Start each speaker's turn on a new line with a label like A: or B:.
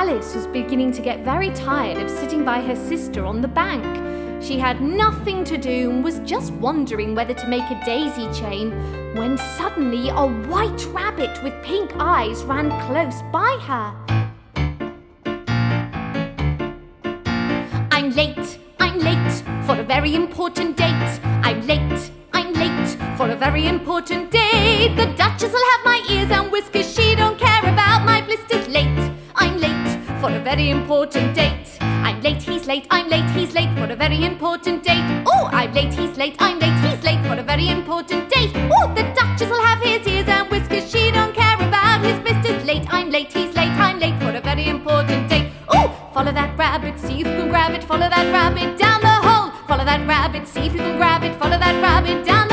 A: Alice was beginning to get very tired of sitting by her sister on the bank. She had nothing to do and was just wondering whether to make a daisy chain when suddenly a white rabbit with pink eyes ran close by her. I'm late for a very important date. I'm late for a very important date. The Duchess will have my ears and whiskers. She don't care about my blisters. I'm late for a very important date. I'm late, he's late, I'm late, he's late for a very important date. Oh, I'm late, he's late, I'm late, he's late for a very important date. Oh, the Duchess will have his ears and whiskers. She don't care about his blisters. I'm late, he's late, I'm late for a very important date. Oh, follow that rabbit, see if you can grab it. Follow that rabbit down the hole. Follow that rabbit, see if you can grab it. Follow that rabbit down